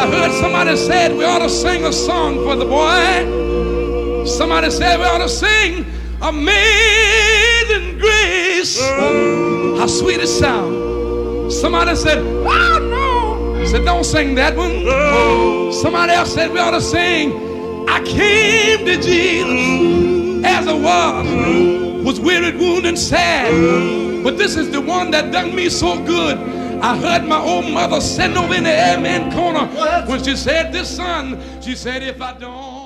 I heard somebody said we ought to sing a song for the boy. Somebody said we ought to sing Amazing Grace. How sweet it sounds. Somebody said, oh no. I said, don't sing that one. Somebody else said we ought to sing I came to Jesus as I was wearied, wounded, and sad. But this is the one that done me so good. I heard my old mother sitting over in the amen corner when she said this, son. She said, if I don't